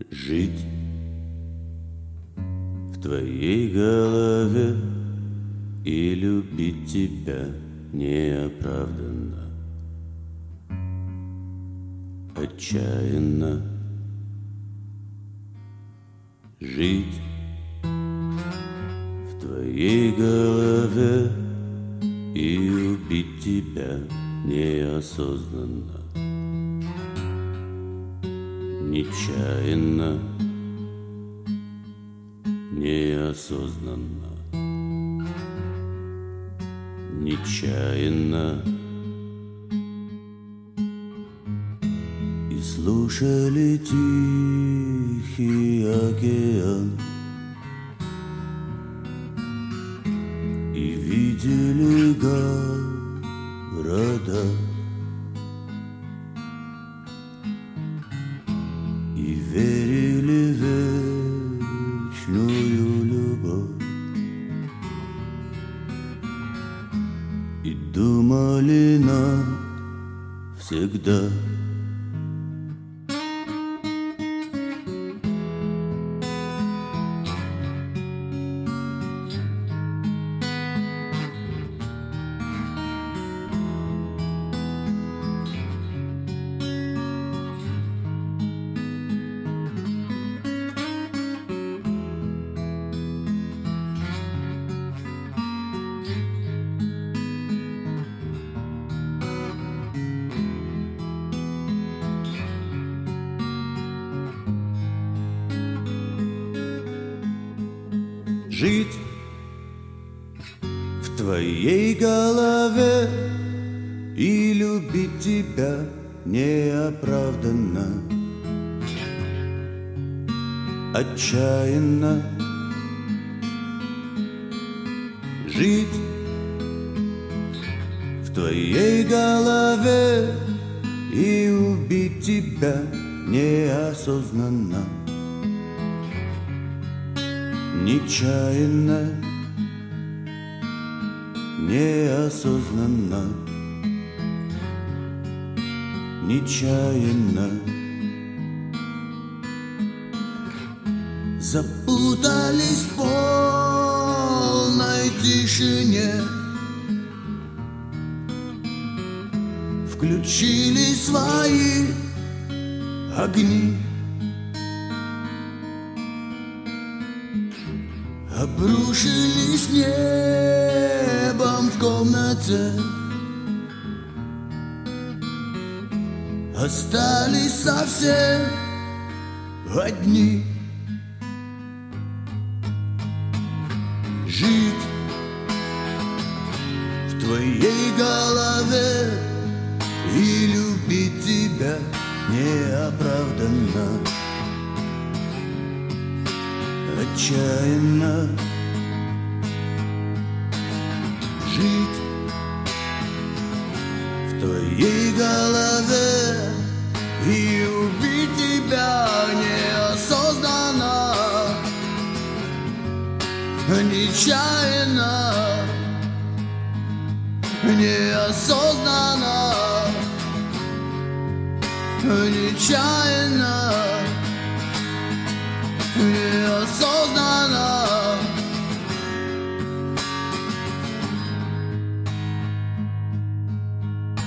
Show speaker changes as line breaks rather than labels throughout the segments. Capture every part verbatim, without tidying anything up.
Жить в твоей голове и любить тебя неоправданно, отчаянно. Жить в твоей голове и убить тебя неосознанно, нечаянно, неосознанно, нечаянно. И слушали тихий океан, и видели города, и верили в вечную любовь, и думали навсегда. Жить в твоей голове и любить тебя неоправданно, отчаянно. Жить в твоей голове и убить тебя неосознанно, нечаянно, неосознанно, нечаянно. Запутались в полной тишине, включили свои огни, обрушились небом в комнате, остались совсем одни. Жить в твоей голове и любить тебя неоправданно, отчаянно. Жить в твоей голове и убить тебя неосознанно, нечаянно, неосознанно, нечаянно, неосознанно.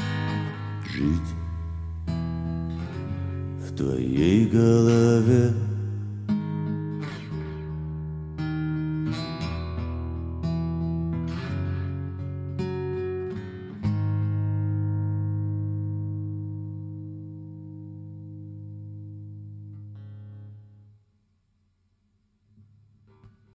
Жить в твоей голове